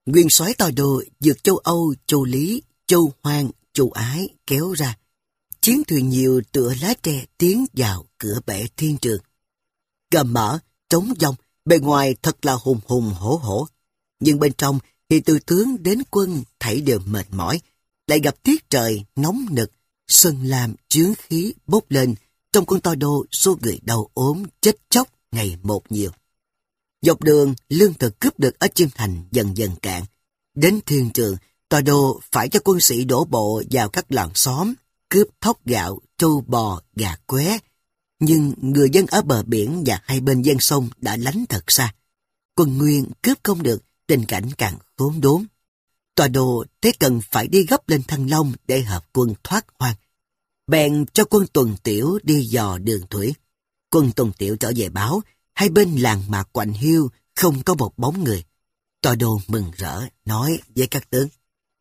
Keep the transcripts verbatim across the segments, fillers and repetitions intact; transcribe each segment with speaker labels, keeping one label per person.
Speaker 1: Nguyên soái to đô vượt châu Âu, châu Lý, châu Hoang, châu Ái kéo ra. Chiến thuyền nhiều tựa lá tre tiến vào cửa bể thiên trường. Gầm mở, trống vong, bề ngoài thật là hùng hùng hổ hổ. Nhưng bên trong thì từ tướng đến quân thảy đều mệt mỏi, lại gặp tiết trời nóng nực, xuân lam chướng khí bốc lên. Trong con to đô, số người đau ốm chết chóc ngày một nhiều. Dọc đường, lương thực cướp được ở Chiêm Thành dần dần cạn. Đến thiên trường, to đô phải cho quân sĩ đổ bộ vào các làng xóm, cướp thóc gạo, trâu bò, gà qué. Nhưng người dân ở bờ biển và hai bên ven sông đã lánh thật xa. Quân Nguyên cướp không được, tình cảnh càng khốn đốn. Tòa đô thấy cần phải đi gấp lên Thăng Long để hợp quân thoát hoang. Bèn cho quân Tuần Tiểu đi dò đường thủy. Quân Tuần Tiểu trở về báo, hai bên làng mạc Quạnh Hiu không có một bóng người. Tòa đô mừng rỡ, nói với các tướng: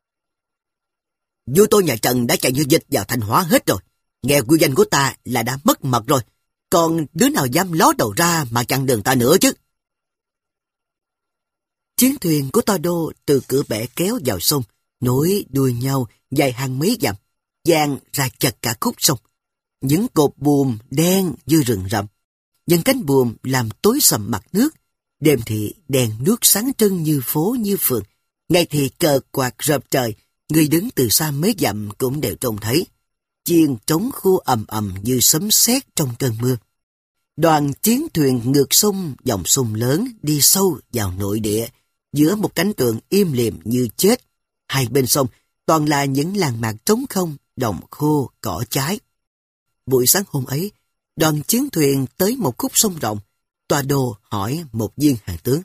Speaker 1: vua tôi nhà Trần đã chạy như dịch vào Thanh Hóa hết rồi. Nghe quy danh của ta là đã mất mật rồi. Còn đứa nào dám ló đầu ra mà chặn đường ta nữa chứ? Chiến thuyền của to đô từ cửa bể kéo vào sông, nối đuôi nhau dài hàng mấy dặm, dang ra chật cả khúc sông. Những cột buồm đen như rừng rậm, những cánh buồm làm tối sầm mặt nước. Đêm thì đèn nước sáng trưng như phố như phường, ngày thì cờ quạt rợp trời, người đứng từ xa mấy dặm cũng đều trông thấy. Chiên trống khua ầm ầm như sấm sét trong cơn mưa. Đoàn chiến thuyền ngược sông, dòng sông lớn đi sâu vào nội địa, giữa một cánh tường im lìm như chết. Hai bên sông toàn là những làng mạc trống không, đồng khô, cỏ trái. Buổi sáng hôm ấy, đoàn chiến thuyền tới một khúc sông rộng. Tòa đô hỏi một viên hàng tướng: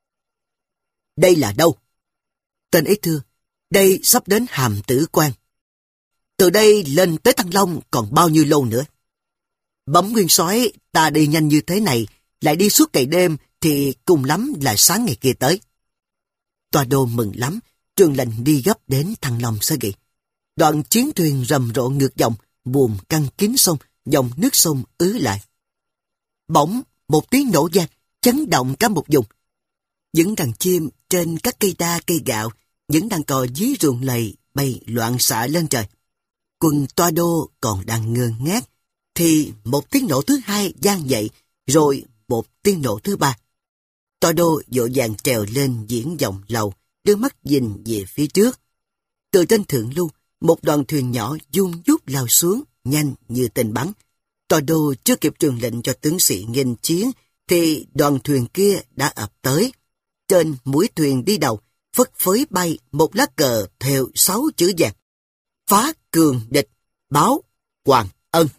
Speaker 1: đây là đâu? Tên ấy thưa: đây sắp đến Hàm Tử Quan. Từ đây lên tới Thăng Long còn bao nhiêu lâu nữa? Bẩm nguyên soái, ta đi nhanh như thế này, lại đi suốt ngày đêm thì cùng lắm là sáng ngày kia tới. Tòa đô mừng lắm, truyền lệnh đi gấp đến Thăng Long Sơ Nghị. Đoàn chiến thuyền rầm rộ ngược dòng, buồm căng kín sông, dòng nước sông ứ lại. Bỗng một tiếng nổ vang, chấn động cả một vùng. Những đàn chim trên các cây đa cây gạo, những đàn cò dưới ruộng lầy bay loạn xạ lên trời. Quân Toa Đô còn đang ngơ ngác, thì một tiếng nổ thứ hai vang dậy, rồi một tiếng nổ thứ ba. Toa Đô vội vàng trèo lên diễn vòng lầu, đưa mắt nhìn về phía trước. Từ trên thượng lưu, một đoàn thuyền nhỏ vun vút lao xuống, nhanh như tên bắn. Toa Đô chưa kịp truyền lệnh cho tướng sĩ nghênh chiến, thì đoàn thuyền kia đã ập tới. Trên mũi thuyền đi đầu, phất phới bay một lá cờ thêu sáu chữ vàng: phá cường địch, báo hoàng ân.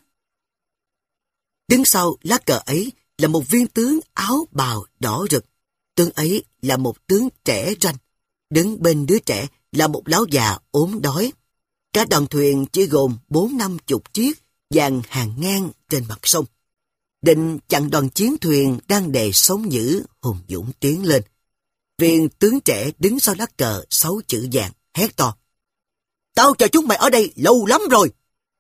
Speaker 1: Đứng sau lá cờ ấy là một viên tướng áo bào đỏ rực. Tướng ấy là một tướng trẻ ranh. Đứng bên đứa trẻ là một lão già ốm đói. Cả đoàn thuyền chỉ gồm bốn năm chục chiếc, dàn hàng ngang trên mặt sông. Định chặn đoàn chiến thuyền đang đè sóng dữ hùng dũng tiến lên. Viên tướng trẻ đứng sau lá cờ sáu chữ vàng hét to: tao chờ chúng mày ở đây lâu lắm rồi.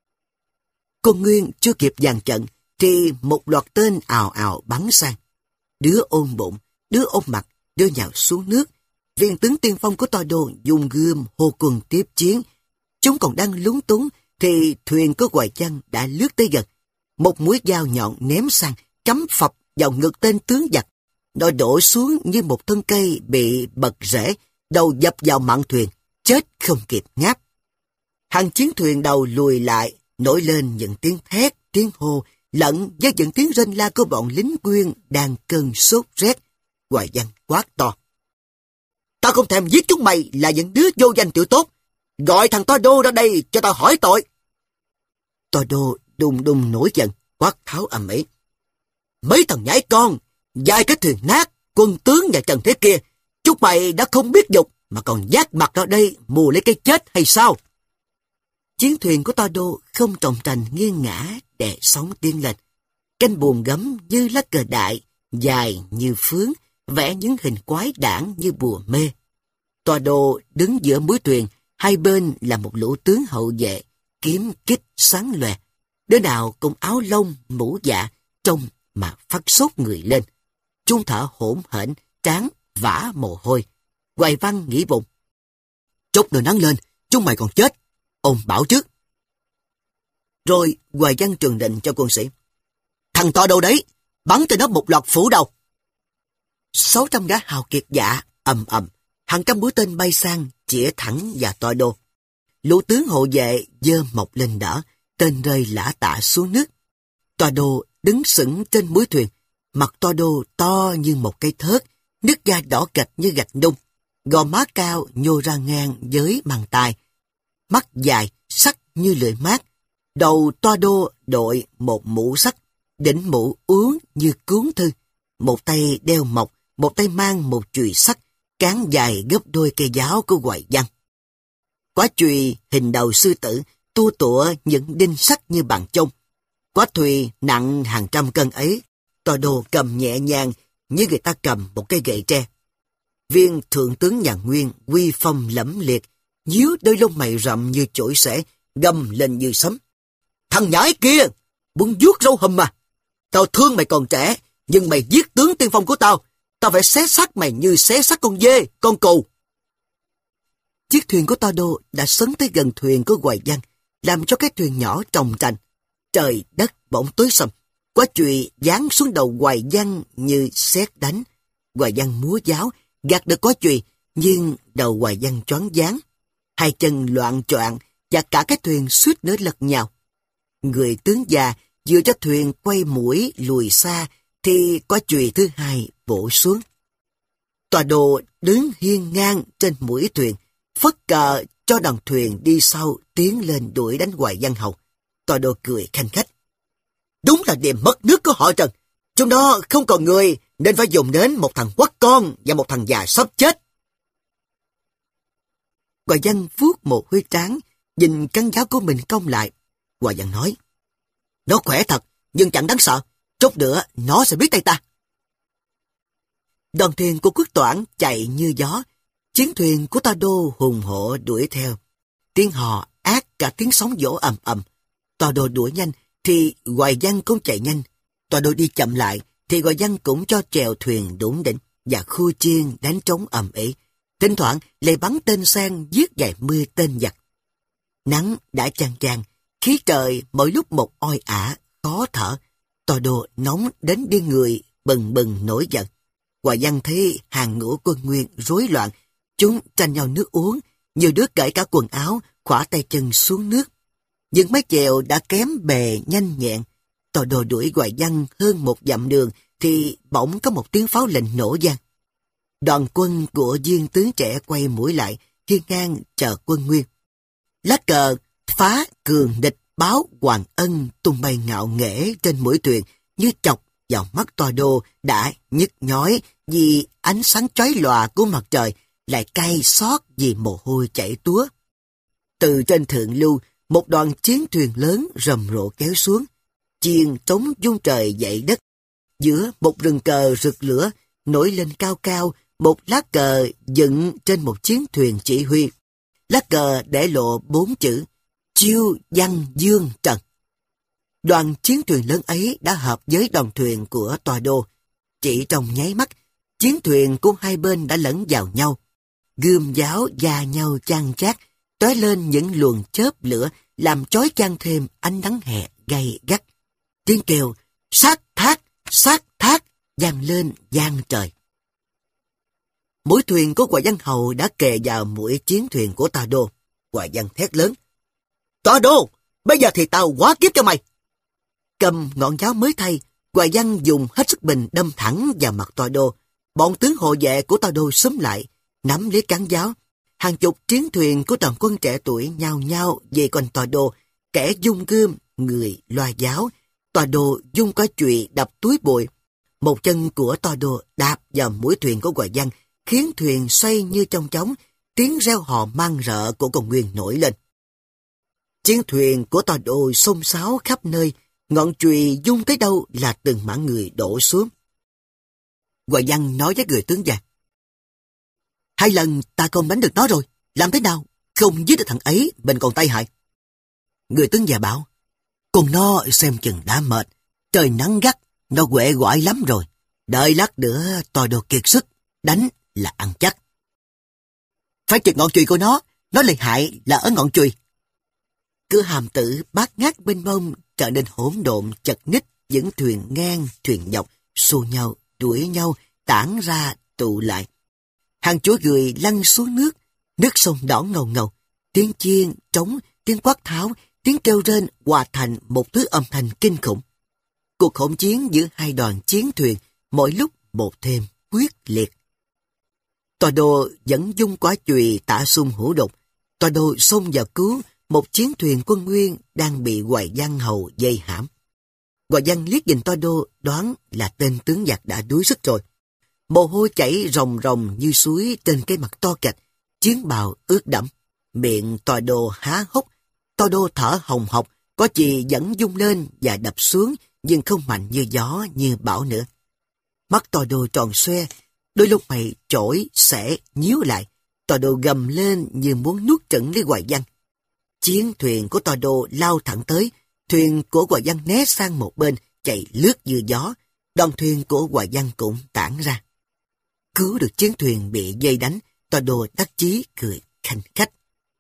Speaker 1: Con Nguyên chưa kịp dàn trận thì một loạt tên ào ào bắn sang. Đứa ôm bụng, đứa ôm mặt, đứa nhào xuống nước. Viên tướng tiên phong của Toa Đô dùng gươm hô quân tiếp chiến. Chúng còn đang lúng túng thì thuyền của Hoài Văn đã lướt tới gần. Một mũi dao nhọn ném sang, cắm phập vào ngực tên tướng giặc. Nó đổ xuống như một thân cây bị bật rễ, đầu dập vào mạn thuyền, chết không kịp ngáp. Hàng chiến thuyền đầu lùi lại, nổi lên những tiếng thét, tiếng hô, lẫn với những tiếng rên la của bọn lính Nguyên đang cơn sốt rét. Hoài Văn quát to: tao không thèm giết chúng mày là những đứa vô danh tiểu tốt. Gọi thằng Toa Đô ra đây cho tao hỏi tội. Toa Đô đùng đùng nổi giận, quát tháo ầm ĩ: mấy thằng nhãi con, vài cái thuyền nát, quân tướng nhà Trần thế kia, chúng mày đã không biết dục mà còn vác mặt ra đây mù lấy cái chết hay sao? Chiến thuyền của Toa Đô không trồng trành nghiêng ngã, đè sóng tiến lên. Cánh buồm gấm như lá cờ đại, dài như phướng, vẽ những hình quái đản như bùa mê. Toa Đô đứng giữa mũi thuyền, hai bên là một lũ tướng hậu vệ, kiếm kích sáng lòe. Đứa nào cũng áo lông, mũ dạ, trông mà phát sốt người lên. Chúng thở hổn hển, trán vã mồ hôi. Hoài Văn nghĩ bụng. Chốc nữa nắng lên, chúng mày còn chết. Ông bảo trước. Rồi Hoài Văn truyền lệnh cho quân sĩ. Thằng to đâu đấy? Bắn cho nó một loạt phủ đầu. Sáu trăm gã hào kiệt dạ ầm ầm, hàng trăm mũi tên bay sang chĩa thẳng vào to đô. Lũ tướng hộ vệ giơ mộc lên đỡ, tên rơi lả tả xuống nước. Toa đô đứng sững trên mũi thuyền, mặt toa đô to như một cây thớt, nước da đỏ gạch như gạch nung, gò má cao nhô ra ngang với màng tai, mắt dài sắc như lưỡi mát. Đầu toa đô đội một mũ sắt, đỉnh mũ uốn như cuốn thư, một tay đeo mộc, một tay mang một chùy sắt, cán dài gấp đôi cây giáo của Hoài Văn. Quả chùy hình đầu sư tử, tua tủa những đinh sắt như bàn chông. Quả thùy nặng hàng trăm cân ấy, toa đô cầm nhẹ nhàng như người ta cầm một cây gậy tre. Viên thượng tướng nhà Nguyên uy phong lẫm liệt, nhíu đôi lông mày rậm như chổi sẻ, gầm lên như sấm. Thằng nhãi kia, muốn vuốt râu hùm mà. Tao thương mày còn trẻ, nhưng mày giết tướng tiên phong của tao, tao phải xé xác mày như xé xác con dê, con cừu. Chiếc thuyền của toa đô đã sấn tới gần thuyền của Hoài Văn, làm cho cái thuyền nhỏ trồng trành. Trời đất bỗng tối sầm, quả chùy giáng xuống đầu Hoài Văn như sét đánh. Hoài Văn múa giáo, gạt được quả chùy, nhưng đầu Hoài Văn choáng váng, hai chân loạn choạng và cả cái thuyền suýt nữa lật nhào. Người tướng già vừa cho thuyền quay mũi lùi xa, thì quả chùy thứ hai bổ xuống. Toa đô đứng hiên ngang trên mũi thuyền, phất cờ cho đoàn thuyền đi sau tiến lên đuổi đánh Hoài Văn hầu. Toa đô cười khanh khách. Đúng là điểm mất nước của họ Trần. Trong đó không còn người nên phải dùng đến một thằng quắt con và một thằng già sắp chết. Hoài Văn vuốt một hơi trán, nhìn căn giáo của mình cong lại. Hoài Văn nói, nó khỏe thật, nhưng chẳng đáng sợ. Chốc nữa nó sẽ biết tay ta. Đoàn thuyền của Quốc Toản chạy như gió, chiến thuyền của toa đô hùng hổ đuổi theo. Tiếng hò ác cả tiếng sóng vỗ ầm ầm. Toa đô đuổi nhanh thì Hoài Văn cũng chạy nhanh. Toa đô đi chậm lại thì Hoài Văn cũng cho chèo thuyền đủng đỉnh và khu chiên đánh trống ầm ĩ. Thỉnh thoảng lại bắn tên sang giết vài mươi tên giặc. Nắng đã chang chang, khí trời mỗi lúc một oi ả, khó thở. Toa đô nóng đến điên người, bừng bừng nổi giận. Hoài Văn thấy hàng ngũ quân Nguyên rối loạn, chúng tranh nhau nước uống, nhiều đứa cởi cả quần áo, khỏa tay chân xuống nước. Nhưng mái chèo đã kém bề nhanh nhẹn. Toa đô đuổi Hoài Văn hơn một dặm đường thì bỗng có một tiếng pháo lệnh nổ vang. Đoàn quân của viên tướng trẻ quay mũi lại, hiên ngang chờ quân Nguyên. Lá cờ phá cường địch báo Hoàng Ân tung bay ngạo nghễ trên mũi thuyền như chọc vào mắt toa đô đã nhức nhói vì ánh sáng chói lòa của mặt trời, lại cay xót vì mồ hôi chảy túa. Từ trên thượng lưu, một đoàn chiến thuyền lớn rầm rộ kéo xuống, chiên trống dung trời dậy đất. Giữa một rừng cờ rực lửa, nổi lên cao cao một lá cờ dựng trên một chiến thuyền chỉ huy. Lá cờ để lộ bốn chữ Chiêu Văn Dương Trần. Đoàn chiến thuyền lớn ấy đã hợp với đoàn thuyền của toa đô. Chỉ trong nháy mắt, chiến thuyền của hai bên đã lẫn vào nhau. Gươm giáo va nhau chan chát, tóe lên những luồng chớp lửa, làm chói chang thêm ánh nắng hè gay gắt. Tiếng kêu sát thác, sát thác vang lên vang trời. Mũi thuyền của Hoài Văn hầu đã kề vào mũi chiến thuyền của toa đô. Hoài Văn thét lớn, toa đô, bây giờ thì tao hóa kiếp cho mày. Cầm ngọn giáo mới thay, Hoài Văn dùng hết sức bình đâm thẳng vào mặt toa đô. Bọn tướng hộ vệ của toa đô xúm lại, nắm lấy cán giáo. Hàng chục chiến thuyền của toàn quân trẻ tuổi nhao nhao về quanh toa đô, kẻ dung gươm, người loa giáo. Toa đô dung quả chùy đập túi bụi. Một chân của toa đô đạp vào mũi thuyền của Hoài Văn, khiến thuyền xoay như trong chóng, tiếng reo hò mang rợ của con Nguyên nổi lên. Chiến thuyền của toa đô xôn xáo khắp nơi, ngọn chùy dung tới đâu là từng mảng người đổ xuống. Hoài Văn nói với người tướng già, hai lần ta không đánh được nó rồi, làm thế nào? Không giết được thằng ấy, mình còn tay hại. Người tướng già bảo, con nó xem chừng đã mệt, trời nắng gắt, nó quệ quại lắm rồi. Đợi lát nữa toa đô kiệt sức, đánh là ăn chắc. Phải triệt ngọn chùy của nó, nó lợi hại là ở ngọn chùy. Cửa hàm tử bát ngát bên mông trở nên hỗn độn chật ních, những thuyền ngang, thuyền dọc, xô nhau, đuổi nhau, tản ra, tụ lại. Hàng chúa người lăn xuống nước, nước sông đỏ ngầu ngầu, tiếng chiên, trống, tiếng quát tháo, tiếng kêu rên hòa thành một thứ âm thanh kinh khủng. Cuộc hỗn chiến giữa hai đoàn chiến thuyền mỗi lúc một thêm quyết liệt. Tòa đồ dẫn dung quả chùy tả xung hữu đột. Tòa đồ xông vào cứu một chiến thuyền quân Nguyên đang bị Hoài Văn hầu dây hãm. Hoài Văn liếc nhìn Tòa đồ đoán là tên tướng giặc đã đuối sức rồi. Mồ hôi chảy ròng ròng như suối trên cái mặt to cạch, chiến bào ướt đẫm. Miệng Tòa đồ há hốc, Tòa đồ thở hồng hộc, có chì dẫn dung lên và đập xuống, nhưng không mạnh như gió như bão nữa. Mắt Tòa đồ tròn xoe, đôi lông mày chổi, xẻ, nhíu lại. Tòa đồ gầm lên như muốn nuốt chửng lấy Hoài Văn. Chiến thuyền của Tòa đồ lao thẳng tới, thuyền của Hoài Văn né sang một bên, chạy lướt như gió. Đoàn thuyền của Hoài Văn cũng tản ra. Cứu được chiến thuyền bị dây đánh, Tòa đồ đắc chí cười khanh khách.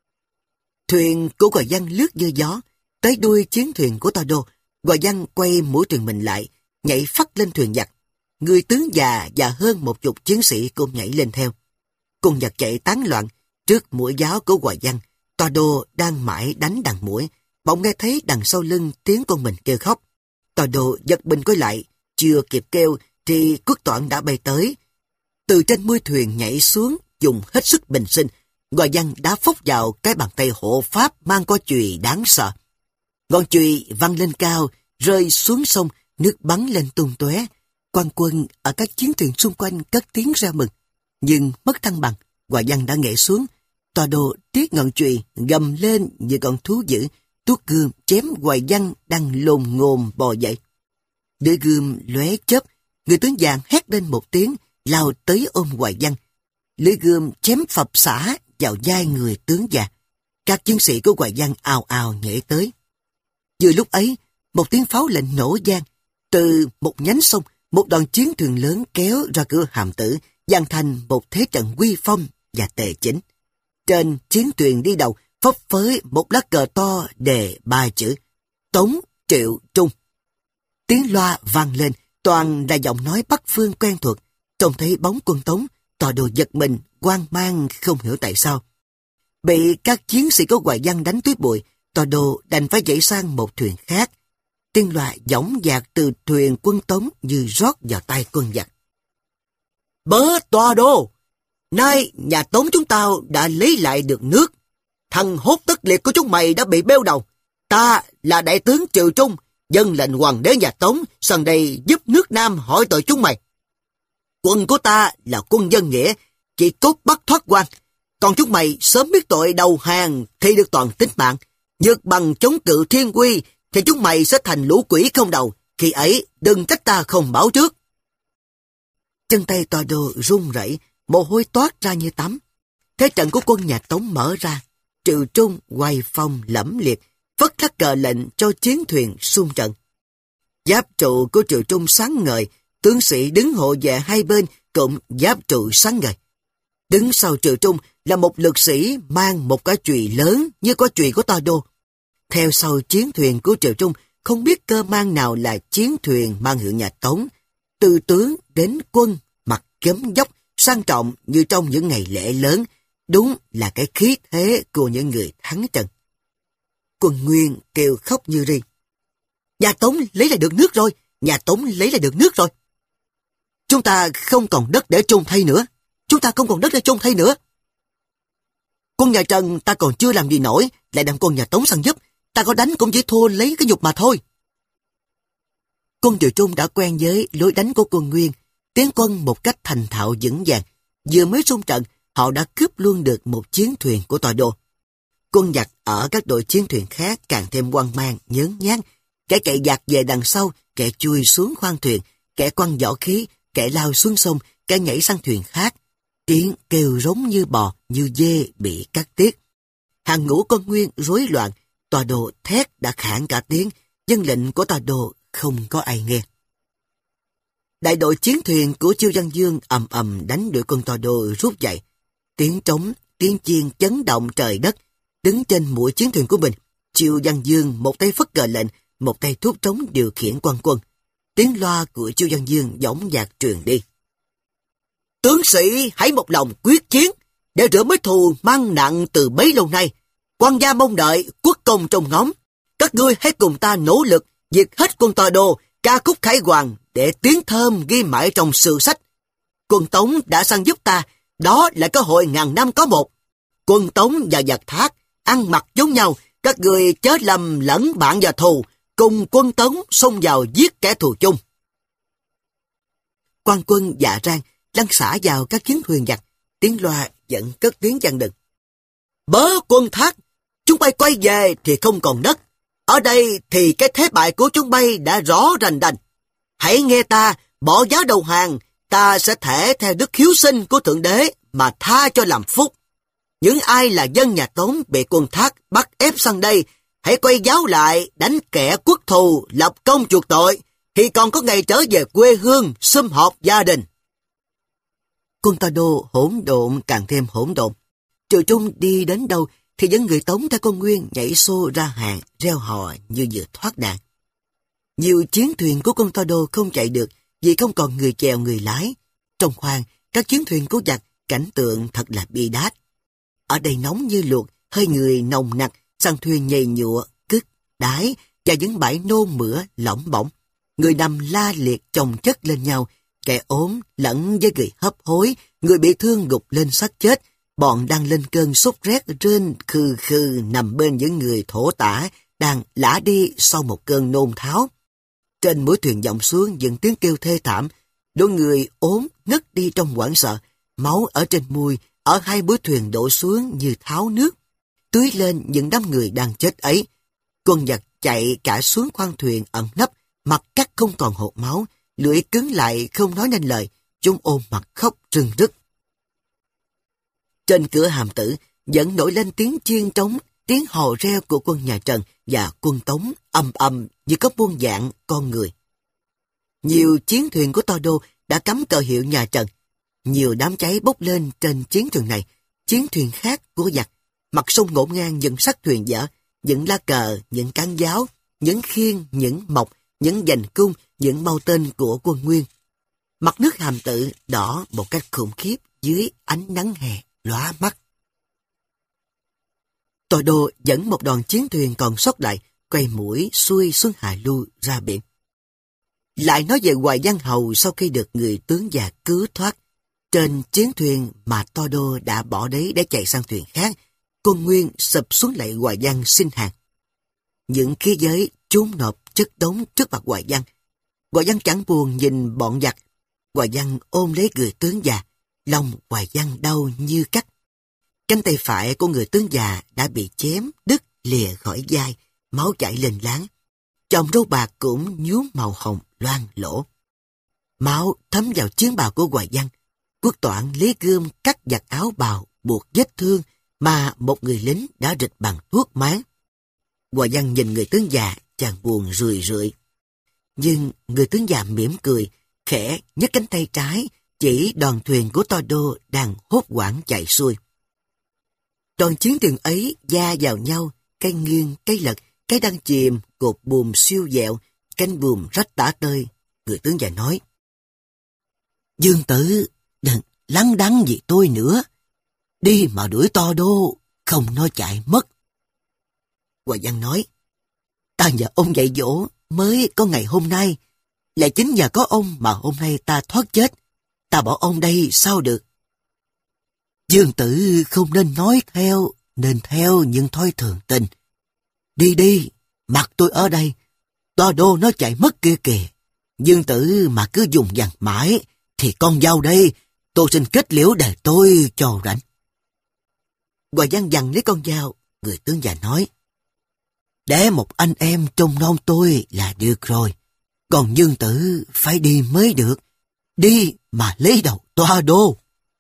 Speaker 1: Thuyền của Hoài Văn lướt như gió, tới đuôi chiến thuyền của Tòa đồ. Hoài Văn quay mũi thuyền mình lại, nhảy phắt lên thuyền giặc. Người tướng già và hơn một chục chiến sĩ cũng nhảy lên theo. Cùng giặc chạy tán loạn, trước mũi giáo của Hoài Văn, Tòa đồ đang mãi đánh đằng mũi, bỗng nghe thấy đằng sau lưng tiếng con mình kêu khóc. Tòa đồ giật mình quay lại, chưa kịp kêu thì Quốc Toản đã bay tới. Từ trên mui thuyền nhảy xuống, dùng hết sức bình sinh, Hoài Văn đá phốc vào cái bàn tay hộ pháp mang có chùy đáng sợ. Ngọn chùy văng lên cao, rơi xuống sông, nước bắn lên tung tóe. Quan quân ở các chiến thuyền xung quanh cất tiếng ra mừng. Nhưng mất thăng bằng, Hoài Văn đã nhảy xuống. Tòa đồ tiếc ngọn chùy gầm lên như con thú dữ, tuốt gươm chém Hoài Văn đang lồm ngồm bò dậy. Lưỡi gươm lóe chớp, người tướng vàng hét lên một tiếng, lao tới ôm Hoài Văn. Lưỡi gươm chém phập xả vào vai người tướng già. Các chiến sĩ của Hoài Văn ào ào nhảy tới. Vừa lúc ấy, một tiếng pháo lệnh nổ vang. Từ một nhánh sông, một đoàn chiến thuyền lớn kéo ra cửa hàm tử, dàn thành một thế trận uy phong và tề chỉnh. Trên chiến thuyền đi đầu, phấp phới một lá cờ to đề ba chữ Tống Triệu Trung. Tiếng loa vang lên, toàn là giọng nói Bắc phương quen thuộc. Trông thấy bóng quân Tống, Tòa đồ giật mình, hoang mang không hiểu tại sao. Bị các chiến sĩ của Hoài Văn đánh tuyết bụi, Tòa đồ đành phải nhảy sang một thuyền khác. Tiếng loa dõng dạc từ thuyền quân Tống như rót vào tay quân giặc. Bớ Tòa đồ! Nay nhà Tống chúng tao đã lấy lại được nước. Thằng hốt tất liệt của chúng mày đã bị bêu đầu. Ta là đại tướng Triệu Trung, dân lệnh hoàng đế nhà Tống sang đây giúp nước Nam hỏi tội chúng mày. Quân của ta là quân dân nghĩa, chỉ cốt bắt thoát quan. Còn chúng mày sớm biết tội đầu hàng thì được toàn tính mạng. Nhược bằng chống cự thiên quy thì chúng mày sẽ thành lũ quỷ không đầu. Khi ấy đừng trách ta không báo trước. Chân tay Tòa đồ run rẩy, mồ hôi toát ra như tắm. Thế trận của quân nhà Tống mở ra. Triệu Trung quay phong lẫm liệt, phất lá cờ lệnh cho chiến thuyền xung trận. Giáp trụ của Triệu Trung sáng ngời, tướng sĩ đứng hộ vệ hai bên cũng giáp trụ sáng ngời. Đứng sau Triệu Trung là một lực sĩ mang một cái chùy lớn như có chùy của Tòa đồ. Theo sau chiến thuyền của Triệu Trung, không biết cơ mang nào là chiến thuyền mang hiệu nhà Tống. Từ tướng đến quân, mặc gấm dốc, sang trọng như trong những ngày lễ lớn, đúng là cái khí thế của những người thắng trận. Quân Nguyên kêu khóc như ri. Nhà Tống lấy lại được nước rồi, nhà Tống lấy lại được nước rồi. Chúng ta không còn đất để chôn thay nữa, chúng ta không còn đất để chôn thay nữa. Quân nhà Trần ta còn chưa làm gì nổi, lại đem quân nhà Tống sang giúp, ta có đánh cũng chỉ thua lấy cái nhục mà thôi. Quân Triệu Trung đã quen với lối đánh của quân Nguyên, tiến quân một cách thành thạo vững vàng. Vừa mới xung trận, họ đã cướp luôn được một chiến thuyền của Tòa đồ. Quân giặc ở các đội chiến thuyền khác càng thêm hoang mang, nhớn nhác. Kẻ chạy giặc về đằng sau, kẻ chui xuống khoang thuyền, kẻ quăng võ khí, kẻ lao xuống sông, kẻ nhảy sang thuyền khác. Tiếng kêu rống như bò, như dê bị cắt tiết. Hàng ngũ con Nguyên rối loạn, Tòa đồ thét đã khản cả tiếng, dân lệnh của Tòa đồ không có ai nghe. Đại đội chiến thuyền của Chiêu Văn Dương ầm ầm đánh đuổi quân Tòa đồ rút chạy. Tiếng trống, tiếng chiên chấn động trời đất. Đứng trên mũi chiến thuyền của mình, Chiêu Văn Dương một tay phất cờ lệnh, một tay thúc trống điều khiển quan quân. Tiếng loa của Chiêu Văn Dương dõng dạc truyền đi. Tướng sĩ hãy một lòng quyết chiến, để rửa mối thù mang nặng từ bấy lâu nay. Quan gia mong đợi, quốc công trông ngóng. Các ngươi hãy cùng ta nỗ lực diệt hết quân Tòa Đô, ca khúc Khải Hoàng để tiếng thơm ghi mãi trong sử sách. Quân Tống đã săn giúp ta, đó là cơ hội ngàn năm có một. Quân Tống và Giặc Thác ăn mặc giống nhau, các ngươi chớ lầm lẫn bạn và thù, cùng quân Tống xông vào giết kẻ thù chung. Quan quân Dạ Rang lăn xả vào các chiến thuyền giặc, tiếng loa vẫn cất tiếng chăng đừng. Bớ quân Thác, chúng bay quay về thì không còn đất. Ở đây thì cái thế bại của chúng bay đã rõ rành rành. Hãy nghe ta, bỏ giá đầu hàng, ta sẽ thể theo đức hiếu sinh của Thượng Đế mà tha cho làm phúc. Những ai là dân nhà Tống bị quân Thác bắt ép sang đây, hãy quay giáo lại, đánh kẻ quốc thù, lập công chuộc tội, thì còn có ngày trở về quê hương, sum họp gia đình. Quân Tòa Đô hỗn độn càng thêm hỗn độn. Triều Trung đi đến đâu thì những người Tống theo con Nguyên nhảy xô ra hàng, reo hò như vừa thoát đạn. Nhiều chiến thuyền của quân Tòa Đô không chạy được vì không còn người chèo người lái. Trong khoang, các chiến thuyền của giặc, cảnh tượng thật là bi đát. Ở đây nóng như luộc, hơi người nồng nặc, săn thuyền nhầy nhụa, cứt, đái và những bãi nôn mửa lỏng bỏng. Người nằm la liệt chồng chất lên nhau, kẻ ốm lẫn với người hấp hối, người bị thương gục lên xác chết. Bọn đang lên cơn sốt rét rên khư khư nằm bên những người thổ tả đang lả đi sau một cơn nôn tháo. Trên mũi thuyền vọng xuống những tiếng kêu thê thảm, đôi người ốm ngất đi trong hoảng sợ, máu ở trên môi, ở hai mũi thuyền đổ xuống như tháo nước, tưới lên những đám người đang chết ấy. Quân giặc chạy cả xuống khoang thuyền ẩn nấp, mặt cắt không còn hột máu, lưỡi cứng lại không nói nên lời, chúng ôm mặt khóc rưng rức. Trên cửa Hàm Tử vẫn nổi lên tiếng chiên trống, tiếng hò reo của quân nhà Trần và quân Tống âm âm như có muôn dạng con người. Nhiều chiến thuyền của Tòa Đô đã cắm cờ hiệu nhà Trần. Nhiều đám cháy bốc lên trên chiến thuyền này. Chiến thuyền khác của giặc, mặt sông ngổn ngang những xác thuyền dở, những lá cờ, những cán giáo, những khiên, những mộc, những dành cung, những mau tên của quân Nguyên. Mặt nước Hàm Tử đỏ một cách khủng khiếp dưới ánh nắng hè lóa mắt. Tòa Đô dẫn một đoàn chiến thuyền còn sót lại, quay mũi xuôi xuống hạ lưu ra biển. Lại nói về Hoài Văn Hầu sau khi được người tướng già cứu thoát. Trên chiến thuyền mà Tòa Đô đã bỏ đấy để chạy sang thuyền khác, quân Nguyên sập xuống lại Hoài Văn xin hàng. Những khí giới trốn nộp chất đống trước mặt Hoài Văn. Hoài Văn chẳng buồn nhìn bọn giặc. Hoài Văn ôm lấy người tướng già, lòng Hoài Văn đau như cắt. Cánh tay phải của người tướng già đã bị chém đứt lìa khỏi vai, máu chảy lên láng. Chòm râu bạc cũng nhuốm màu hồng loang lỗ. Máu thấm vào chiến bào của Hoài Văn. Quốc Toản lấy gươm cắt giặt áo bào buộc vết thương mà một người lính đã rịch bằng thuốc máng. Hoài Văn nhìn người tướng già, chàng buồn rười rượi. Nhưng người tướng già mỉm cười, khẽ nhấc cánh tay trái, chỉ đoàn thuyền của Tòa Đô đang hốt hoảng chạy xuôi. Đoàn chiến thuyền ấy va vào nhau, cái nghiêng, cái lật, cái đang chìm, cột buồm siêu dẹo, cánh buồm rách tả tơi. Người tướng già nói: Dương Tử, đừng lắng đắng gì tôi nữa. Đi mà đuổi Tòa Đô, không nó chạy mất. Hoài Văn nói: Ta nhờ ông dạy dỗ mới có ngày hôm nay. Lại chính nhờ có ông mà hôm nay ta thoát chết. Ta bỏ ông đây sao được? Dương Tử không nên nói theo, nên theo những thói thường tình. Đi đi, mặc tôi ở đây. Tòa Đô nó chạy mất kia kìa. Dương Tử mà cứ dùng dằn mãi, thì con dao đây, tôi xin kết liễu đời tôi cho rảnh. Hoài Văn dằn lấy con dao, người tướng già nói: Để một anh em trông nom tôi là được rồi. Còn Dương Tử phải đi mới được. Đi mà lấy đầu Tòa Đô.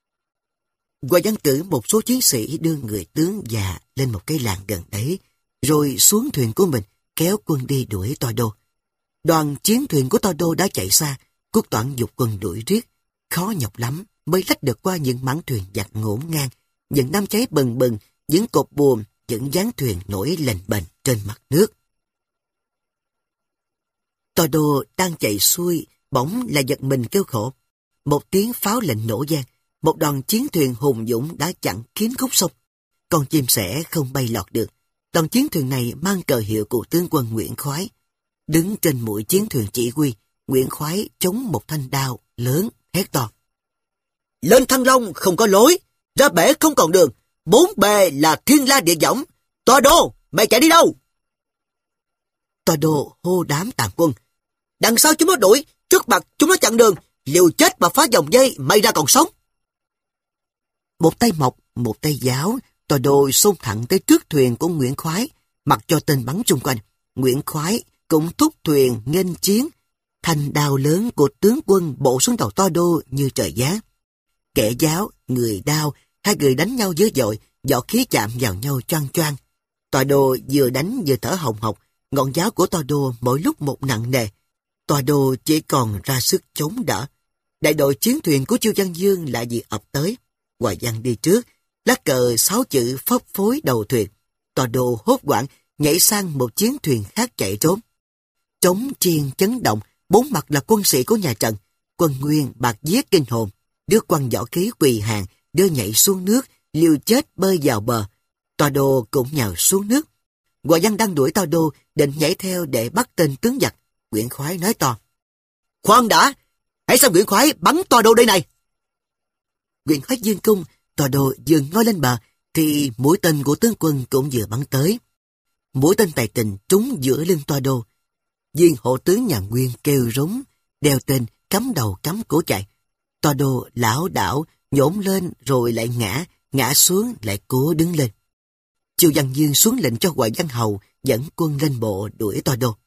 Speaker 1: Hoài Văn cử một số chiến sĩ đưa người tướng già lên một cái làng gần đấy, rồi xuống thuyền của mình kéo quân đi đuổi Tòa Đô. Đoàn chiến thuyền của Tòa Đô đã chạy xa, Quốc Toản dục quân đuổi riết, khó nhọc lắm mới lách được qua những mảng thuyền giặc ngổn ngang, Những đám cháy bừng bừng, những cột buồm, những ván thuyền nổi lềnh bềnh trên mặt nước. Tòa đồ đang chạy xuôi, bỗng là giật mình kêu khổ. Một tiếng pháo lệnh nổ vang, một đoàn chiến thuyền hùng dũng đã chặn kín khúc sông. Con chim sẻ không bay lọt được. Đoàn chiến thuyền này mang cờ hiệu của tướng quân Nguyễn Khoái. Đứng trên mũi chiến thuyền chỉ huy, Nguyễn Khoái chống một thanh đao lớn, hét to: "Lên Thăng Long không có lối, ra bể không còn đường, bốn bề là thiên la địa võng. Tòa đô, mày chạy đi đâu?" Tòa đô hô đám tàn quân: "Đằng sau chúng nó đuổi, trước mặt chúng nó chặn đường, liều chết mà phá vòng dây, may ra còn sống." Một tay mọc, một tay giáo, tòa đô xông thẳng tới trước thuyền của Nguyễn Khoái, mặc cho tên bắn chung quanh. Nguyễn Khoái cũng thúc thuyền nghênh chiến. Thanh đao lớn của tướng quân bổ xuống đầu tòa đô như trời giáng. Kẻ giáo, người đao, hai người đánh nhau dữ dội, võ khí chạm vào nhau choang choang. Tòa đô vừa đánh vừa thở hồng hộc, ngọn giáo của tòa đô mỗi lúc một nặng nề. Tòa đô chỉ còn ra sức chống đỡ. Đại đội chiến thuyền của Chu Văn Dương lại gì ập tới. Hoài Văn đi trước, lá cờ sáu chữ phấp phới đầu thuyền. Tòa đô hốt hoảng nhảy sang một chiến thuyền khác chạy trốn. Trống chiên chấn động, bốn mặt là quân sĩ của nhà Trần. Quân Nguyên bạc giết kinh hồn, đứa quăng võ khí quỳ hàng, đưa nhảy xuống nước, liều chết bơi vào bờ. Tòa đô cũng nhào xuống nước. Hoài Văn đang đuổi tòa đô, định nhảy theo để bắt tên tướng giặc. Nguyễn Khoái nói to: "Khoan đã, hãy xem Nguyễn Khoái bắn tòa đô đây này." Nguyễn Khoái dương cung, tòa đô vừa ngoi lên bờ, thì mũi tên của tướng quân cũng vừa bắn tới. Mũi tên tài tình trúng giữa lưng tòa đô. Viên hộ tướng nhà Nguyên kêu rống, đeo tên, cắm đầu cắm cổ chạy. Tòa đô lảo đảo, nhổn lên rồi lại ngã, ngã xuống lại cố đứng lên. Chu Văn Dương xuống lệnh cho Hoài Văn Hầu dẫn quân lên bộ đuổi tòa đô.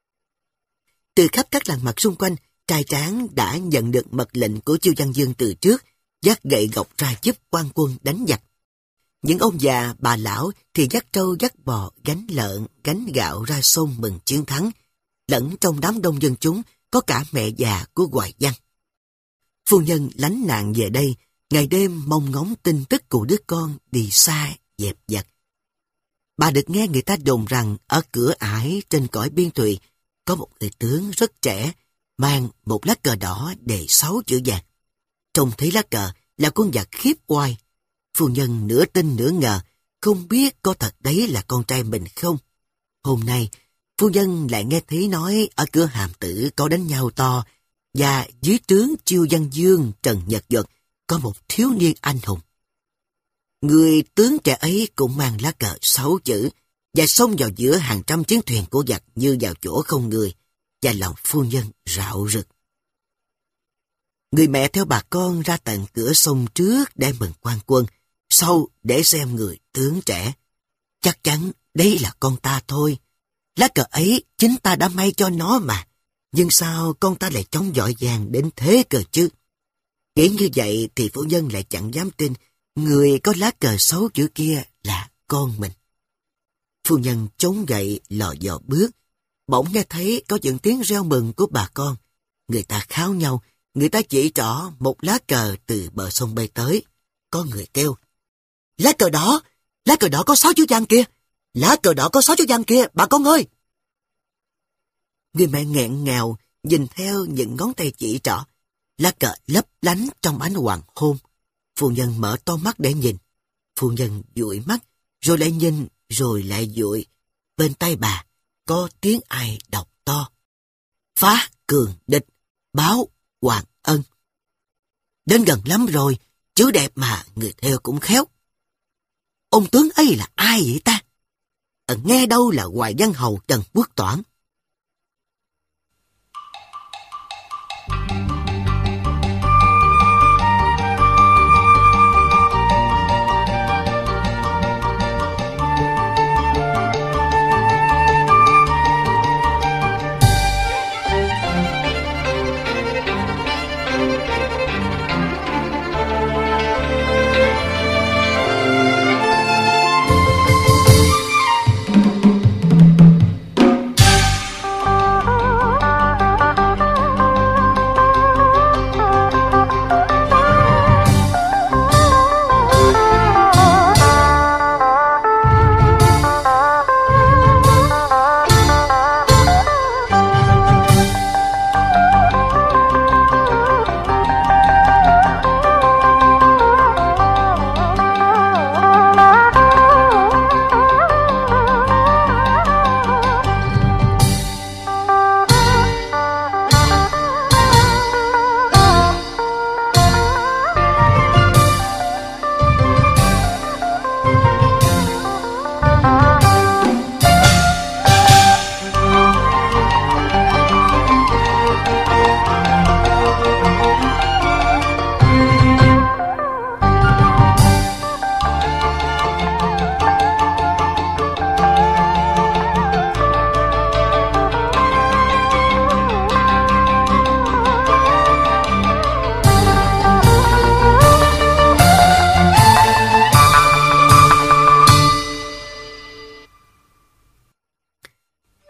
Speaker 1: Từ khắp các làng mạc xung quanh, trai tráng đã nhận được mật lệnh của Chu Văn Dương từ trước, dắt gậy gộc ra giúp quan quân đánh giặc. Những ông già, bà lão thì dắt trâu dắt bò, gánh lợn, gánh gạo ra sông mừng chiến thắng. Lẫn trong đám đông dân chúng có cả mẹ già của Hoài Văn. Phu nhân lánh nạn về đây, ngày đêm mong ngóng tin tức của đứa con đi xa dẹp giặc. Bà được nghe người ta đồn rằng ở cửa ải trên cõi biên thùy có một người tướng rất trẻ, mang một lá cờ đỏ đề sáu chữ vàng. Trông thấy lá cờ là con vật khiếp oai. Phu nhân nửa tin nửa ngờ, không biết có thật đấy là con trai mình không. Hôm nay, phu nhân lại nghe thấy nói ở cửa Hàm Tử có đánh nhau to, và dưới trướng Chu Văn Dương, Trần Nhật Duật có một thiếu niên anh hùng. Người tướng trẻ ấy cũng mang lá cờ sáu chữ và xông vào giữa hàng trăm chiến thuyền của giặc như vào chỗ không người, và lòng phu nhân rạo rực. Người mẹ theo bà con ra tận cửa sông trước để mừng quan quân, sau để xem người tướng trẻ. Chắc chắn đây là con ta thôi. Lá cờ ấy chính ta đã may cho nó mà. Nhưng sao con ta lại chống giỏi vàng đến thế cơ chứ? Nghĩ như vậy thì phu nhân lại chẳng dám tin người có lá cờ sáu chữ kia là con mình. Phu nhân chống gậy lò dò bước, bỗng nghe thấy có những tiếng reo mừng của bà con. Người ta kháo nhau, người ta chỉ trỏ một lá cờ từ bờ sông bay tới. Có người kêu: "Lá cờ đỏ, lá cờ đỏ có sáu chữ vàng kia, lá cờ đỏ có sáu chữ vàng kia, bà con ơi!" Người mẹ nghẹn ngào nhìn theo những ngón tay chỉ trỏ. Lá cờ lấp lánh trong ánh hoàng hôn. Phu nhân mở to mắt để nhìn. Phu nhân dụi mắt, rồi lại nhìn, rồi lại dụi. Bên tay bà có tiếng ai đọc to: "Phá cường địch, báo hoàng ân." Đến gần lắm rồi, chữ đẹp mà người theo cũng khéo. Ông tướng ấy là ai vậy ta? Ờ, nghe đâu là Hoài Văn Hầu Trần Quốc Toản.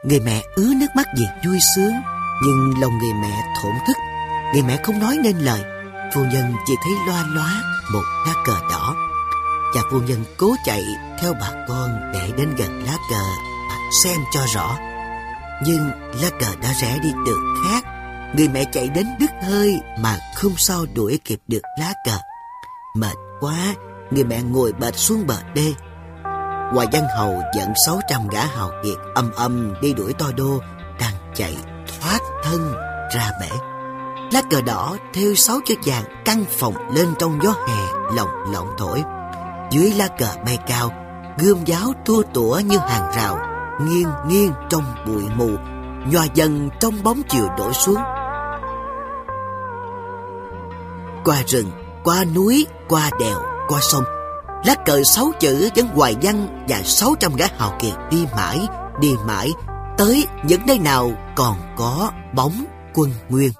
Speaker 1: Người mẹ ứa nước mắt vì vui sướng, nhưng lòng người mẹ thổn thức. Người mẹ không nói nên lời. Phu nhân chỉ thấy loa loá một lá cờ đỏ. Và phu nhân cố chạy theo bà con để đến gần lá cờ mà xem cho rõ. Nhưng lá cờ đã rẽ đi đường khác. Người mẹ chạy đến đứt hơi mà không sao đuổi kịp được lá cờ. Mệt quá, người mẹ ngồi bệt xuống bờ đê. Hoài Văn Hầu dẫn sáu trăm gã hào kiệt âm âm đi đuổi To Đô đang chạy thoát thân ra bể. Lá cờ đỏ thêu sáu chữ vàng căng phồng lên trong gió hè lồng lộng thổi. Dưới lá cờ bay cao, gươm giáo tua tủa như hàng rào, nghiêng nghiêng trong bụi mù, nhòa dần trong bóng chiều đổ xuống. Qua rừng, qua núi, qua đèo, qua sông, lá cờ sáu chữ vẫn Hoài Văn và sáu trăm gã hào kiệt đi mãi, đi mãi tới những nơi nào còn có bóng quân Nguyên.